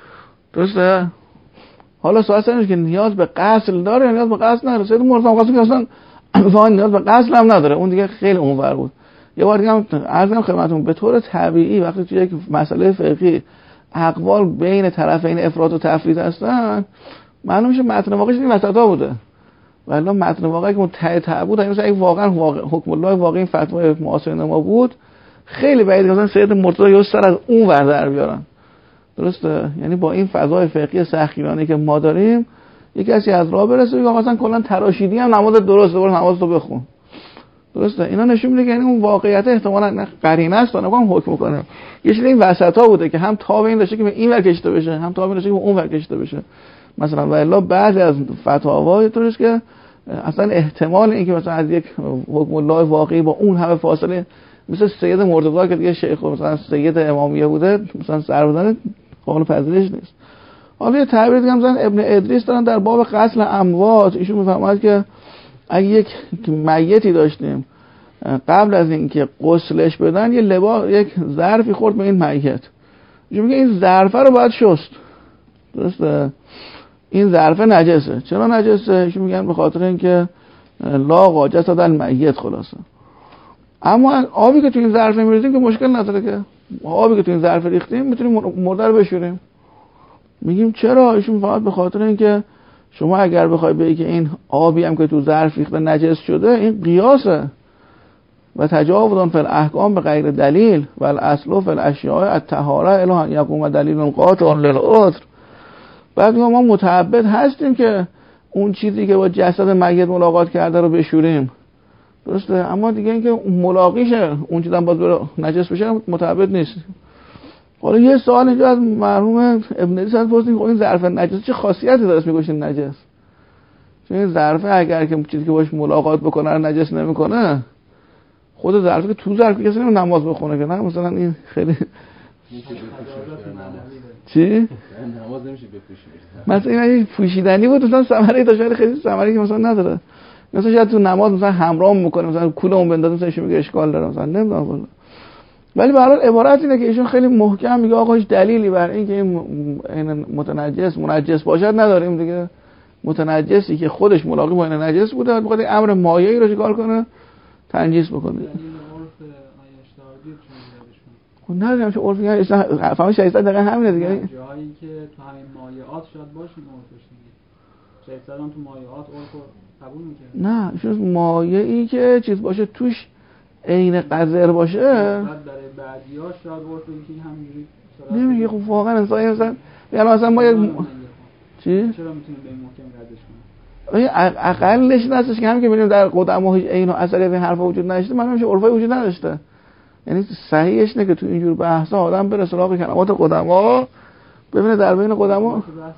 درسته؟ حالا سوال اینه که نیاز به غسل داره یا نیاز به غسل نداره. سید مرتضی قاسمی اصلا واقعا نیاز به غسل هم نداره، اون دیگه خیلی اونور بود. یه بار دیگه هم عرضم خدمتتون به طور طبیعی وقتی توی یک مسئله فقهی اقوال بین طرفین افراط و تفرید هستن، معلوم میشه متن واقعش این وسطا بوده. ولی متن واقعی که اون ته ته بود، مثلا اگه واقعا واقع حکم الله واقعی این فتوای معاصرین ما بود، خیلی بعید مثلا سید مرتضی یه سر از اون ور در بیارن. درسته؟ یعنی با این فضای فقهی سختگیرانه که ما داریم، یکی کسی از راه برسه بگه مثلا کلا تراشیدی هم نماز درسته، برو نماز تو بخون. درسته؟ اینا نشون میده که یعنی اون واقعیت احتمالاً قرینه است تا نگم حکم کنه. یه چیزی این وسطا بوده که هم تاب این داشته که به این ور کشیده بشه، هم تاب این داشته که به اون ور کشیده بشه. مثلا و الا بعضی از فتاوا طوریه که اصلا احتمال این که مثلا از یک حکم الله واقعی با اون همه فاصله، مثل سید مرتضی که دیگه شیخ مثلا سید امامیه بوده، مثلا سر بزنه، قابل پذیرش نیست. حالا یه تعبیر دیگه مثلا ابن ادریس دارن در باب غسل اموات، ایشون میفرماید که اگه یک میتی داشتیم قبل از اینکه غسلش بدن یه لباس یک ظرفی خورد به این میت، ایشون میگه این ظرفه رو باید شست. درسته؟ این ظرف نجسه. چرا نجسه؟ ایشون میگن به خاطر اینکه لا قاجت دادن میت خلاصه. اما آبی که تو این ظرف میریزیم که مشکل نداره، که آبی که تو این ظرف ریختیم میتونیم مرده رو بشوریم. میگیم چرا؟ ایشون فقط به خاطر اینکه شما اگر بخوای بگی که این آبی هم که تو ظرف ریخته نجس شده، این قیاسه و تجاوزن فی الاحکام به غیر دلیل و الاصل فی الاشیاء الطهاره الی ان یقوم دلیل قاطع للعذر. بعد ما متعبد هستیم که اون چیزی که با جسد میت ملاقات کرده رو بشوریم. درسته؟ اما دیگه اینکه ملاقیشه اون چیزا باز بره نجس بشه متعبد نیست. حالا یه سوال اینجا از مرحوم ابن ادریس پرسیدیم، خب این ظرف نجس چه خاصیتی داره اسم میگوشین نجس؟ چون این ظرف اگر که چیزی که باش ملاقات بکنه رو نجس نمیکنه، خود ظرفی که تو ظرفی کسی نماز بخونه که نه مثلا این خیلی چی؟ نماز نمیشه بپوشید. مثلا این پوشیدنی بود مثلا ثمره داشت، ولی خیلی ثمره که مثلا نداره. مثلا شاید تو نماز مثلا همراه میکنه، مثلا کولمون بندازه مثلا ایشون میگه اشکال داره مثلا، نمیدونم والا. ولی به هر حال عبارت اینه که ایشون خیلی محکم میگه آقا هیچ دلیلی بر این که این متنجس منجس باشد نداریم دیگه. متنجسی که خودش ملاقات با این نجس بوده، بخواد امر مایعی رو چیکار کنه؟ تنجیس بکنه. خب نداریم چه عرفی هست، فهمی شایسته دقیقا همینه دیگه. جایی که تو همین مایعات شاید باشه عرفش دیگه. شایسته هم تو مایعات عرف قبول میکنه. نه شاید مایعی که چیز باشه توش عین قذر باشه. بعد برای بعدی‌ها شاید عرف بگی همینجوری. نمیگه خب واقعا انسان مثلا یعنی مثلا ما یک چی؟ چرا میتونیم به این محکم ردش کنیم؟ اقلش نستش که همین که ببینیم در قدما هیچ عین و اثری به حرفا وجود نداشته، معلومه میشه عرفای وجود نداشته. یعنی صحیحش اینه که تو اینجور بحثا آدم بره سراغ کلمات قدما، ببینه در بین قدما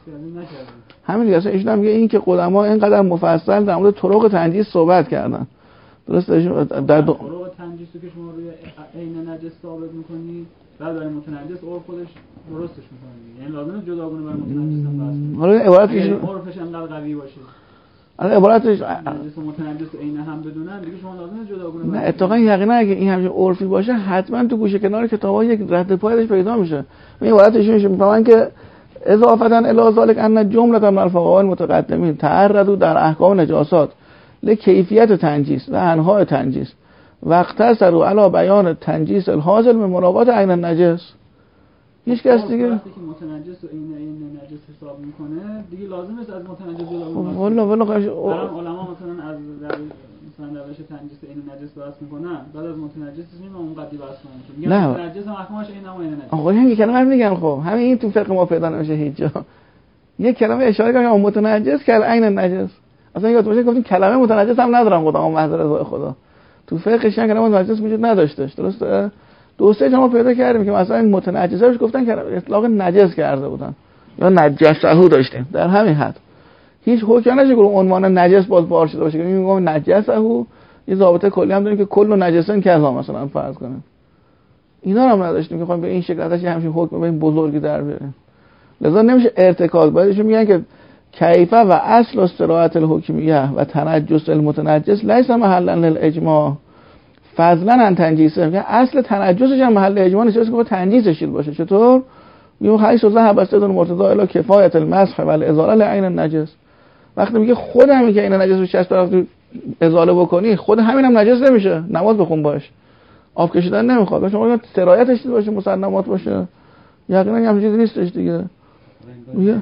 همین دیگه. اصلا ایشون هم میگه این که قدما اینقدر مفصل در مورد طرق تنجیس صحبت کردن، درسته؟ در دو... طرق تنجیس که شما روی عین نجس ثابت می‌کنی، بعد برای متنجس عرف خودش درستش می‌کنه، یعنی لازمه جداگونه برای متنجس هم بحث. حالا عبارت ایشون عرفش انقدر قوی باشه، حالا عبارتش نجس و متنجس عین هم بدونن دیگه شما لازمه جداگونه. نه اتفاقا یقینا اگه این همچین عرفی باشه حتما تو گوشه کنار کتابا یک رد پایش پیدا میشه. این عبارتش میشه میفهمن که اضافه الی ذلک ان جمله من الفقهاء المتقدمین تعرضوا در احکام نجاسات لکیفیت تنجیس و انواع تنجیس و اقتصروا علی بیان تنجیس الحاصل من مراعات عین النجس. هیچ کس دیگه وقتی که متنجس و عین عین نجس حساب میکنه دیگه لازم است از متنجس جلوگیری. والله والله قش علما مثلا از مثلا روش تنجیس عین نجس بحث میکنن، بعد از متنجس میگن اون قضیه بحث کنن. نه متنجس هم احکامش عین هم عین نجس. آقا همین کلمه رو میگن. خب همین این تو فقه ما پیدا نمیشه هیچ جا. یه کلمه اشاره کنم متنجس که عین نجس. اصلا یادت باشه گفتیم کلمه متنجس هم ندارم خدا محضر رضای خدا. تو فقهش کلمه متنجس وجود نداشتش، درسته؟ دو سه جا ما پیدا کردیم که مثلا این متنجسه روش گفتن که اطلاق نجس کرده بودن یا نجسهو داشتیم، در همین حد هیچ حکم نشه که عنوان نجس باز بار شده باشه. میگم نجسهو یه ضابطه کلی هم داریم که کل نجسن کذا مثلا فرض کنیم، اینا هم نداشتیم که بخوایم به این شکل ازش همین حکم به این بزرگی در بیاریم. لذا نمیشه ارتکاز. بعدش میگن که کیفه و اصل استراحت الحکمیه و تنجس المتنجس لیس محلا للاجماع فضلا عن تنجیسه. میگن اصل تنجسش هم محل اجماع نیست که با تنجیسش باشه. چطور؟ میگم حدیث ذهب استدون مرتضی الی کفایت المسح و الازاله لعین النجس. وقتی میگه خود همین که این نجس رو چسب طرف ازاله بکنی، خود همین هم نجس نمیشه، نماز بخون باش، آب کشیدن نمیخواد. شما سرایتش باشه، مسلمات باشه، یقینا همین چیزی نیستش دیگه. میگه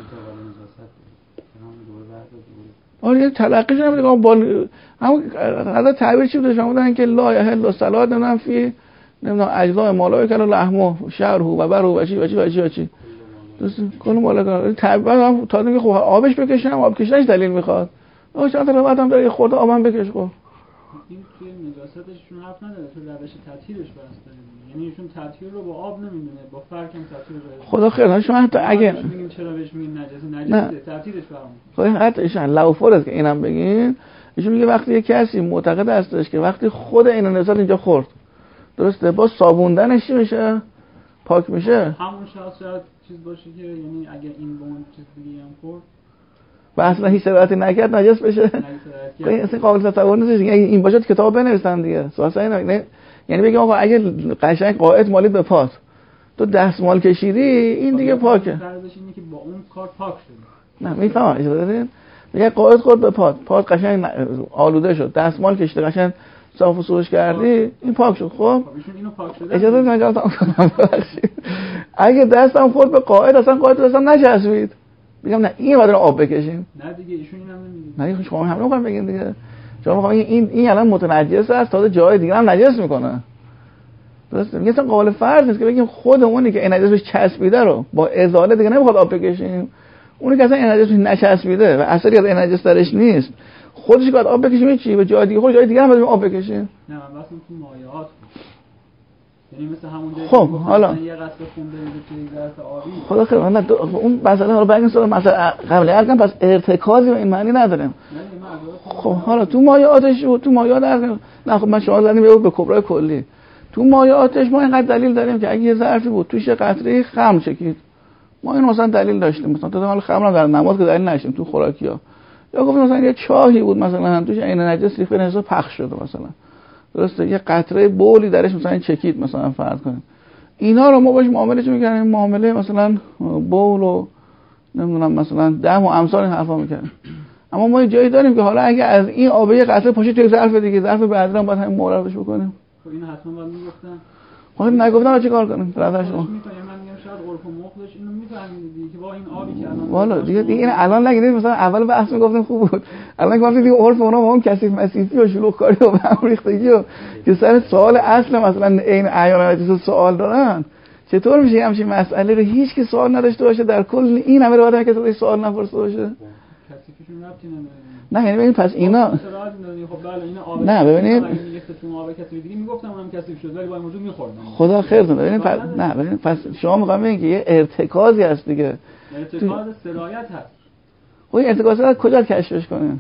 آره یه تلقیش نمیده. با همون حضرت تعبیر چی بوده؟ شما بودن که لا یحل الصلاه نمیدونم فی نمیدونم اجزاء مالای کلو لحمه شعره و برو و چی و چی و چی و چی درست کل مالا تعبیر تا میگه خب آبش بکشم، آب کشیدنش دلیل میخواد. آ چند تا روایت هم داره یه خورده آبم بکش. خب این توی نجاستشون حرف نداره، تو روش تطهیرش بحث داره. یعنی ایشون تطهیر رو با آب نمیدونه، با فرق هم تطهیر رو. خدا خیر شما حتی اگه میگین چرا بهش میگین نجس، نجس تطهیرش فهمون. خب حتی ایشون لو فرض که اینم بگین، ایشون میگه وقتی یه کسی معتقد هستش که وقتی خود این نجاست اینجا خورد، درسته، با صابوندنش چی میشه؟ پاک میشه. همون شخص شاید چیز باشه که یعنی اگه این با اون چیز دیگه هم خورد و اصلا هیچ سرعتی نکرد نجس بشه. این اصلا قابل تصور نیست. این باشه کتاب بنویسن دیگه. سواسا اینا یعنی بگم آقا اگه قشنگ قائد مالید به پات تو دستمال کشیدی این دیگه پاکه. فرضش اینه که با اون کار پاک شد. نه میفهمم اجازه بدین. میگه قائد خورد به پات، پات قشنگ آلوده شد، دستمال کشیدی قشنگ صاف و سوش کردی، این پاک شد. خب ایشون اینو پاک شده. اجازه بدین من جواب ببخشید. اگه دستم خورد به قائد اصلا قائد اصلا نچسبید، میگم نه این قدر آب بکشیم. نه دیگه ایشون اینم نمیگه. نه شما همین رو بگین دیگه. شما میگین این این الان متنجس است، تازه جای دیگه هم نجس میکنه. درسته؟ میگه اصلا قابل فرض نیست که بگیم خود اونی که این نجس بهش چسبیده رو با ازاله دیگه نمیخواد آب بکشیم. اونی که اصلا این نجس نچسبیده و اثری از این نجس درش نیست، خودش باید آب بکشیم. چی به جای دیگه خود جای دیگه هم باید آب بکشیم. نه من واسه تو مایعات یعنی مثل همون جایی خب حالا یه قصد خون برید توی ظرف آبی. خدا خیر. من اون مثلا حالا بگیم سوال مثلا قبل ارگم پس ارتکازی به این معنی نداریم. خب حالا تو مایعاتش تو مایعات ارگم نه خب من شما زدیم به کبرای کلی. تو مایعاتش ما اینقدر دلیل داریم که اگه یه ظرفی بود توش قطره خمر چکید، ما این مثلا دلیل داشتیم. مثلا تو حال خمر در نماز که دلیل نشیم تو خوراکیا، یا گفتیم مثلا یه چاهی بود مثلا توش عین نجس ریخته نجس پخش شده مثلا، درسته، یه قطره بولی درش مثلا چکید مثلا فرض کنیم. اینا رو ما باش معامله چه می‌کردیم؟ معامله مثلا بول و نمیدونم مثلا دم و امثال این حرفا می‌کردیم. اما ما یه جایی داریم که حالا اگه از این آب یه قطره پاشید توی ظرف دیگه، ظرف بعدی هم باید همین مورد بش بکنیم. خب این حتما باید میگفتن. خب نگفتم چه کار کنیم؟ برادر شما. من میگم شاید عرف و مخلش اینو میفهمید که با این آبی که الان والا دیگه دیگه این الان نگید مثلا اول بحث میگفتیم خوب بود. الان گفتید دیگه عرف اونا با اون کثیف مسیفی و شلوغ کاری و هم ریختگی و که سر سوال اصل مثلا این اعیان نجس سوال دارن. چطور میشه همچین مسئله رو هیچ کی سوال نداشته باشه در کل این همه روایت کسی سوال نپرسیده باشه؟ کثیفشون ربطی نداره. نه یعنی ببین پس اینا خب بله اینا آب نه ببینید اگه میگفتون آب کثیف دیگه میگفتم اونم کثیف شد ولی با این موضوع میخوردم. خدا خیرتون بده. ببینید پس نه ببینید پس شما میگم ببینید که یه ارتکازی هست دیگه. ارتکاز سرایت هست. خب این ارتکاز رو کجا کشفش کنین؟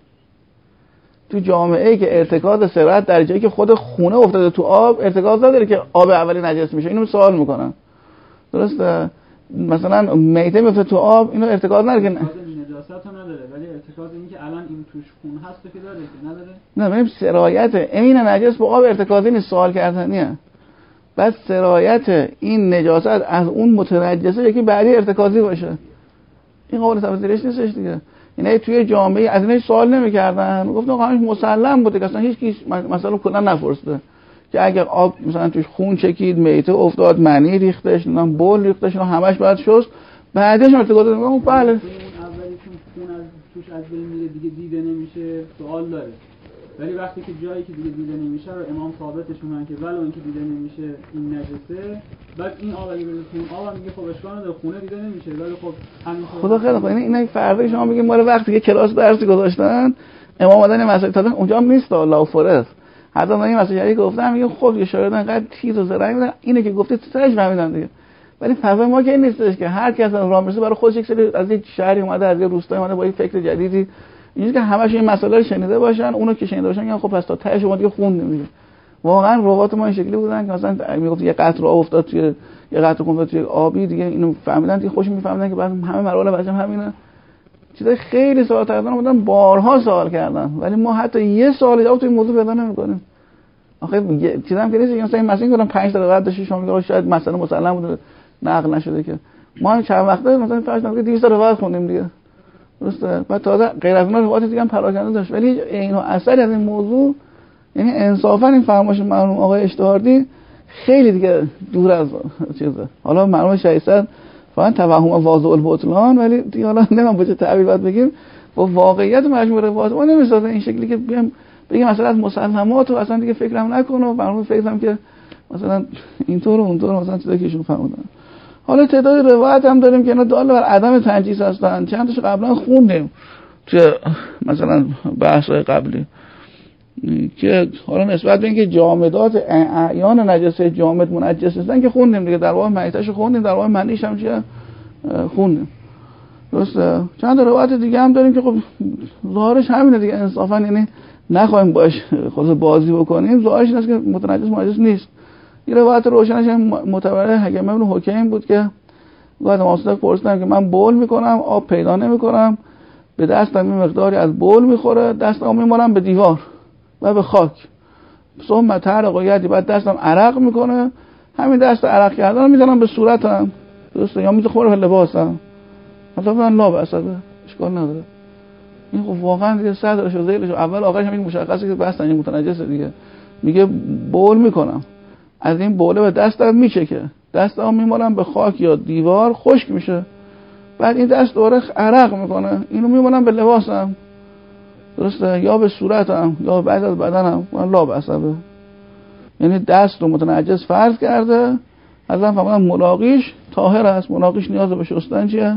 تو جامعه‌ای که ارتکاز سرایت در جایی که خود خونه افتاده تو آب ارتکاز نداره که آب اولی نجس میشه. اینو سوال میکنن. درسته؟ مثلا میته میفته تو آب اینو ارتکاز نداره که نجاست هم نداره ولی ارتکاز این که الان این توش خون هست که داره که نداره. نه ببین سرایت این نجس با آب ارتکازی نیست، سوال کردنیه. بس سرایت این نجاست از اون متنجسه یکی بعدی ارتکازی باشه. این قابل تفسیرش نیستش دیگه. اینا توی جامعه از اینش سوال نمی‌کردن. گفتن آقا مسلم بوده که اصلا هیچ کی مثلا کلا نپرسیده که اگر آب مثلا توش خون چکید، میته افتاد، منی ریختش، نمیدونم بول ریختش، اینا همش باید شست. بعدش ارتکاز میگم بله. اون اولی چون خون از توش از بین میره دیگه دیده نمیشه سوال داره. ولی وقتی که جایی که دیگه دیده نمیشه رو امام ثابتش میگن که ولو اینکه دیده نمیشه این نجسه، بعد این آب اگه بره تو آب میگه خب اشکال نداره خونه دیده نمیشه ولی خب همین خدا خیلی خوب. این اینا فردا شما میگین ما وقتی که کلاس درسی گذاشتن امام اومدن مسائل تا اونجا هم نیست الله فرض حتی من این مسائلی گفتم میگه خب یه شاید انقدر تیز و زرنگ بودن اینه که گفتید سرش فهمیدن دیگه. ولی فضا ما که نیستش که هر کس از راه میرسه برای خودش یک سری از یک شهری اومده از یه روستایی اومده با یک فکر جدیدی اینجوری که همش این مسائل رو شنیده باشن، اونو که شنیده باشن میگن خب پس تا ته شما دیگه خوندیم دیگه. واقعا رقات ما این شکلی بودن که مثلا میگفت یه قطره آب افتاد توی یه قطره افتاد توی آبی دیگه اینو فهمیدن دیگه خوش میفهمیدن که بعد همه مراحل بچه‌م همینه. چیزای خیلی سوال کردن بودن بارها سوال کردن ولی ما حتی یه سوال جواب توی موضوع پیدا نمی‌کنیم. آخه چیزام که نیست مثلا این مسئله کنم پنج دقیقه بعد داشت شما میگه شاید مثلا مسلم بود نقل نشده که ما هم چند وقته مثلا فرض کنید دویست تا روایت خوندیم دیگه. درسته؟ بعد تازه غیر از اون روایت دیگه هم پراکنده داشت ولی اینو اثری از این موضوع یعنی انصافا این فرمایش مرحوم آقای اشتهاردی خیلی دیگه دور از چیزه. حالا مرحوم شایسته فقط توهم واضح البطلان ولی دیگه حالا نمیدونم به چه تعبیر باید بگیم با واقعیت مجموعه روایت ما نمیسازه این شکلی که بگیم بگیم مثلا از مسلمات و اصلا دیگه فکرم نکنه و مرحوم فکرم که مثلا اینطور و اونطور مثلا چیزایی که ایشون فهمیدن. حالا تعداد روایت هم داریم که اینا دال بر عدم تنجیس هستن. چند تاشو قبلا خوندیم توی مثلا بحث‌های قبلی که حالا نسبت به اینکه جامدات اعیان نجاسه جامد منجس هستن که خوندیم دیگه، در واقع میته‌شو خوندیم، در واقع منیش هم چیه خوندیم. درسته؟ چند تا روایت دیگه هم داریم که خب ظاهرش همینه دیگه انصافا یعنی نخواهیم باش خود بازی بکنیم، ظاهرش این است که متنجس منجس نیست. یه روایت روشنش معتبر حکیم ابن حکیم بود که بعد امام صادق پرسیدن که من بول میکنم آب پیدا نمیکنم، به دستم این مقداری از بول میخوره، دستم میمونم به دیوار و به خاک، ثم تعرق یدی، بعد دستم عرق میکنه، همین دست عرق کردن میزنم به صورتم، درسته، یا میذارم به لباسم، مثلا لا بأس به اشکال نداره. این خب واقعا دیگه صدرش و ذیلش اول آخرش هم مشخصه که بحث این متنجسه دیگه. میگه بول میکنم، از این بوله به دستم میچکه، دستم میمونم به خاک یا دیوار خشک میشه، بعد این دست دوره عرق میکنه، اینو میمونم به لباسم، درسته، یا به صورتم یا بعد از بدنم، لا بأس به. یعنی دست رو متنجس فرض کرده، ازم فهمیدم ملاقیش طاهر است، ملاقیش نیاز به شستن چیه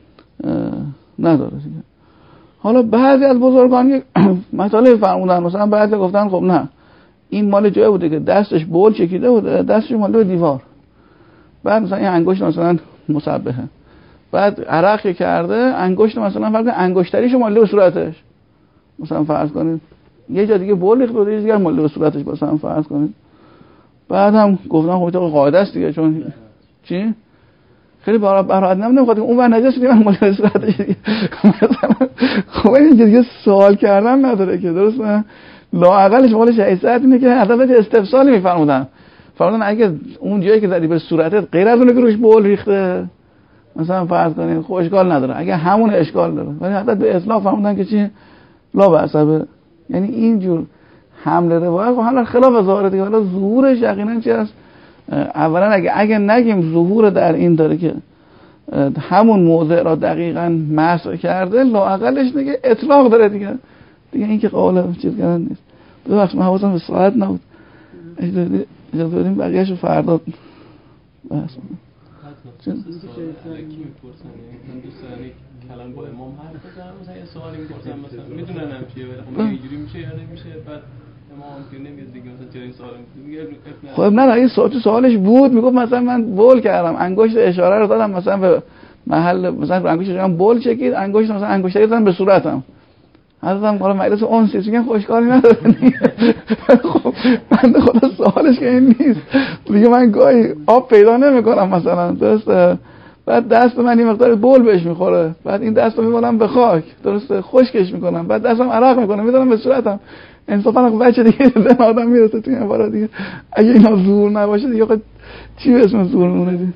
نداره دیگه. حالا بعضی از بزرگان یک مطالب فرمودن، مثلا بعضی گفتن خب نه این مال جای بوده که دستش بول چکیده بوده، دستش مال به دیوار، بعد مثلا این انگشت مثلا مسبحه، بعد عرق کرده انگشت مثلا فرض انگشتریشو مال به صورتش، مثلا فرض کنید یه جا دیگه بول ریخت و یه دیگه مال به صورتش مثلا فرض کنید. بعد هم گفتن خب تو قاعده است دیگه، چون چی خیلی برای برای نمیخواد اون ور نجس دیگه من مال به صورتش دیگه مثلا خب این دیگه سوال کردن نداره که، درسته، لااقلش مال شایسته اینه که هدف استفسالی میفرمودن، فرمودن اگه اون جایی که زدی به صورتت غیر از اونه که روش بول ریخته مثلا فرض کنید خب اشکال نداره، اگه همون اشکال داره، ولی هدف به اطلاق فرمودن که چی لا بأس به. یعنی اینجور حمل روایت خب حالا خلاف ظاهر دیگه، حالا ظهورش یقینا چی است؟ اولا اگه اگه نگیم ظهور در این داره که همون موضع را دقیقاً مسح کرده، لااقلش دیگه اطلاق داره دیگه، دیگه این که قول چیز کردن نیست. ببخش من حواسم به ساعت نبود، اجازه بدیم بقیه‌شو فردا بحث کنیم. مثلا سوال الکی میپرسن، یعنی دوست دارن کلام با امام حرف بزنن، مثلا یه سوالی میپرسن مثلا میدونن هم چیه، ولی خب اینجوری میشه یا نمیشه، بعد امام که نمیاد دیگه مثلا چرا این سوال میگه خب نه نه این سوال تو سوالش بود، میگفت مثلا من بول کردم، انگشت اشاره رو دادم مثلا به محل، مثلا انگشتش من بول چکید، انگشت مثلا انگشتری دادم به صورتم، حضرتم حالا مجلس اونسی میگن خوشکاری نداره. خب بنده خدا سوالش که این نیست دیگه، من گاهی آب پیدا نمیکنم مثلا، درسته، بعد دست من این مقدار بول بهش میخوره، بعد این دستو میبرم به خاک، درسته، خشکش میکنم، بعد دستم عرق میکنه میذارم به صورتم. انصافا بچه دیگه زن آدم میرسه تو این بارا دیگه، اگه اینا زور نباشه دیگه خود چی به اسم زور میمونه دیگه.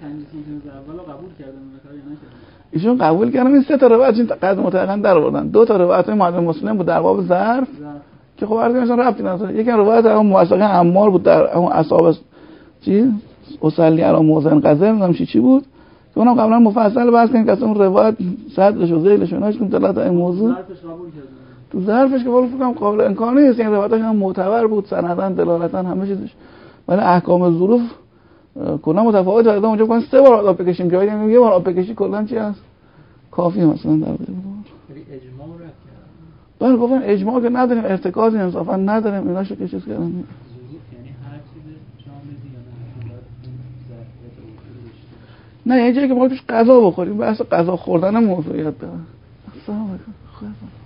ایشون قبول کردن. این سه تا روایت این قد متأخرا در آوردن. دو تا روایت معلم مسلم بود در باب ظرف که خب عرض مثلا ربطی نداره. یکی روایت اون موثقه عمار بود در اون اصحاب چی اصلی علی موزن قذر نمیدونم چی چی بود که اونم قبلا مفصل بحث کردیم که اون روایت صدرش و ذیلش و ایناش که دلالت این موضوع تو ظرفش که ولی فکر کنم قابل انکار نیست، این روایتش هم معتبر بود سنداً دلالتاً همه چیزش، ولی احکام ظروف کلا متفاوت بود. اونجا گفتن سه بار آب بکشیم که میگم یه بار آب بکشی کلا چی هست کافی مثلا در بود. ولی اجماع رو رد کردن. بله گفتن اجماع که نداریم، ارتکاز انصافا نداریم، ایناشو که چیز کردن. ظروف یعنی هر چیز جامدی یا نه باید ظرفیت اصول داشته. نه یه جایی که ما توش غذا بخوریم، بحث غذا خوردن موضوعیت داره. السلام علیکم.